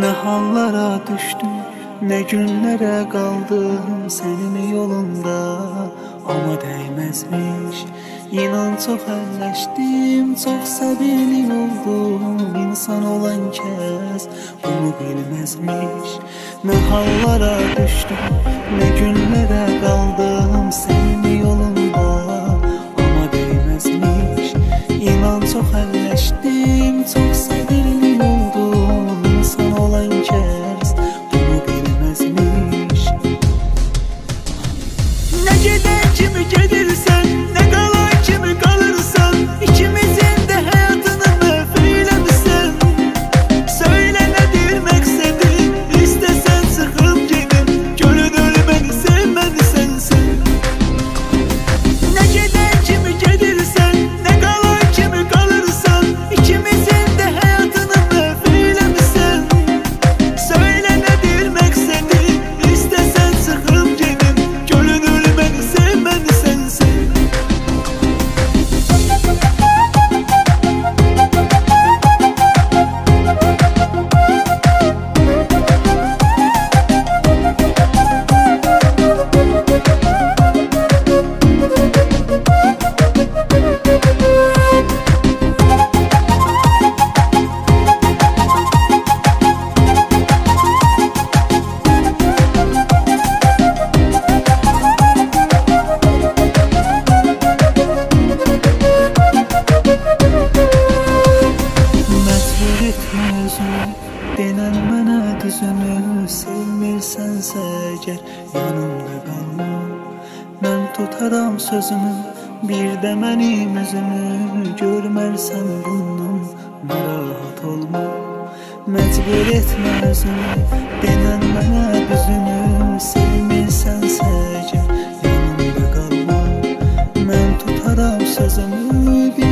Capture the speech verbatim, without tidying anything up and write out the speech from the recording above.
Ne hallara düştüm, ne günlere kaldım senin yolunda. Ama değmezmiş, inan çok elleştim, çok səbirli oldum. İnsan olan kez bunu bilmezmiş. Ne hallara düştüm, ne günlere kaldım senin yolunda. Ama değmezmiş, inan çok elleştim, çok səbirli oldum. İnsan olan kez bunu bilmezmiş. Ne gider kimi gedirsen, ne kalan kimi kalırsan, İkimizin de hayatını mehfeylemişsen. Söyle nedir meksedin, istesen sıkıp gidin, gönül ölmeni sevmeni sensin. Ne gider kimi gedirsen, ne kalan kimi kalırsan, İkimizin de hayatını mehfeylemişsen. Söyle nedir meksedin, istesen sıkıp gidin, gönül ölmeni sevmeni sensin. Denen mənə düzünü, sevmirsənsə əgər yanımda qalma. Mən tutaram sözümü, bir də mənim üzümü, görmərsən bundan narahat olma. Məcbur etmə özünü, denən mənə düzünü, sevmirsənsə əgər yanımda qalma. Mən tutaram sözümü, bir